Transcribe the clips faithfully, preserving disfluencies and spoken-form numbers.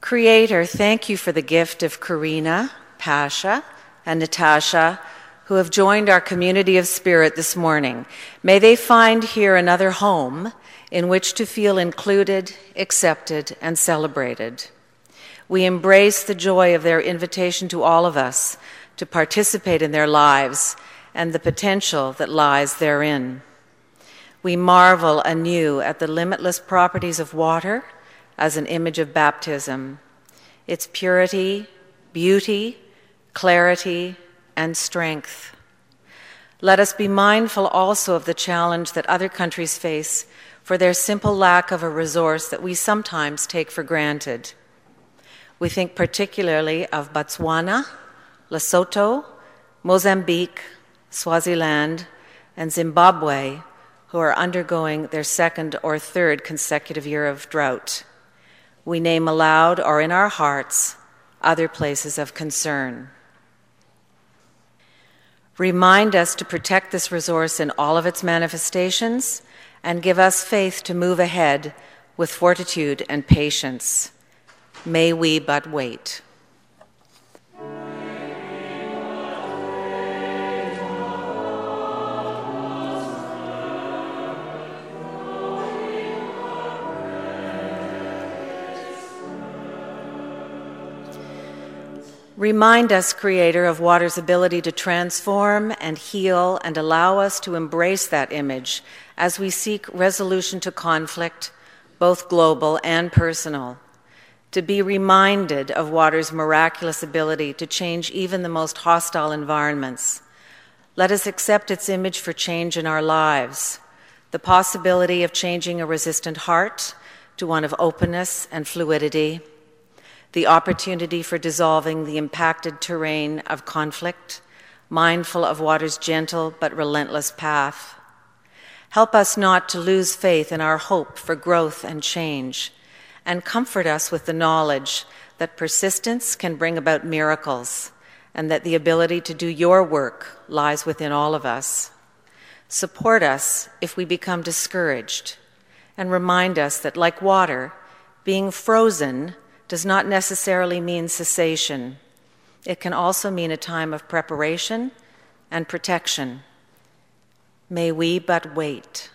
Creator, thank you for the gift of Karina, Pasha, and Natasha, who have joined our community of spirit this morning. May they find here another home in which to feel included, accepted, and celebrated. We embrace the joy of their invitation to all of us to participate in their lives and the potential that lies therein. We marvel anew at the limitless properties of water as an image of baptism, its purity, beauty, clarity, and strength. Let us be mindful also of the challenge that other countries face for their simple lack of a resource that we sometimes take for granted. We think particularly of Botswana, Lesotho, Mozambique, Swaziland, and Zimbabwe, who are undergoing their second or third consecutive year of drought. We name aloud or in our hearts other places of concern. Remind us to protect this resource in all of its manifestations and give us faith to move ahead with fortitude and patience. May we but wait. Remind us, Creator, of water's ability to transform and heal, and allow us to embrace that image as we seek resolution to conflict, both global and personal. To be reminded of water's miraculous ability to change even the most hostile environments. Let us accept its image for change in our lives, the possibility of changing a resistant heart to one of openness and fluidity, the opportunity for dissolving the impacted terrain of conflict, mindful of water's gentle but relentless path. Help us not to lose faith in our hope for growth and change, and comfort us with the knowledge that persistence can bring about miracles, and that the ability to do your work lies within all of us. Support us if we become discouraged, and remind us that, like water, being frozen does not necessarily mean cessation. It can also mean a time of preparation and protection. May we but wait.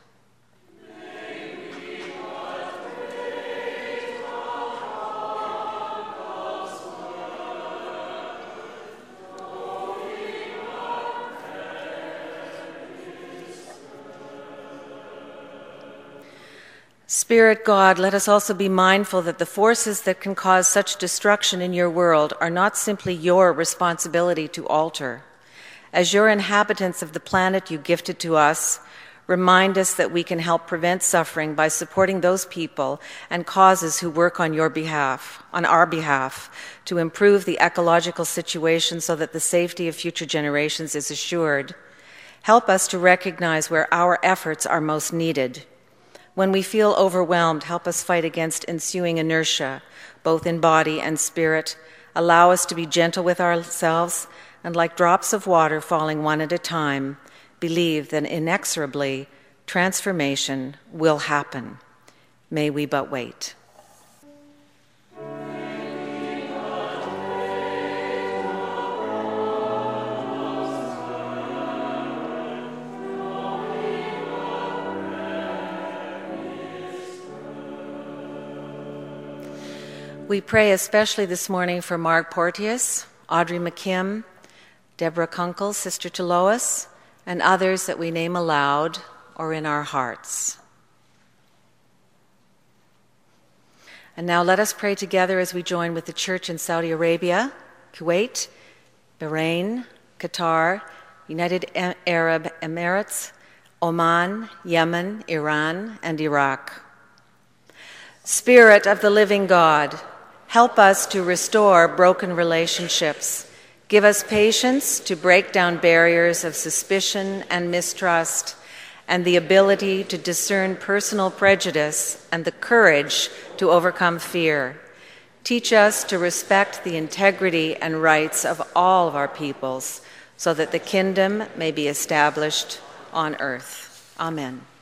Spirit God, let us also be mindful that the forces that can cause such destruction in your world are not simply your responsibility to alter. As your inhabitants of the planet you gifted to us, remind us that we can help prevent suffering by supporting those people and causes who work on your behalf, on our behalf, to improve the ecological situation so that the safety of future generations is assured. Help us to recognize where our efforts are most needed. When we feel overwhelmed, help us fight against ensuing inertia, both in body and spirit. Allow us to be gentle with ourselves, and like drops of water falling one at a time, believe that inexorably transformation will happen. May we but wait. We pray especially this morning for Mark Porteous, Audrey McKim, Deborah Kunkel, Sister to Lois, and others that we name aloud or in our hearts. And now let us pray together as we join with the Church in Saudi Arabia, Kuwait, Bahrain, Qatar, United Arab Emirates, Oman, Yemen, Iran, and Iraq. Spirit of the living God, help us to restore broken relationships. Give us patience to break down barriers of suspicion and mistrust, and the ability to discern personal prejudice and the courage to overcome fear. Teach us to respect the integrity and rights of all of our peoples, so that the kingdom may be established on earth. Amen.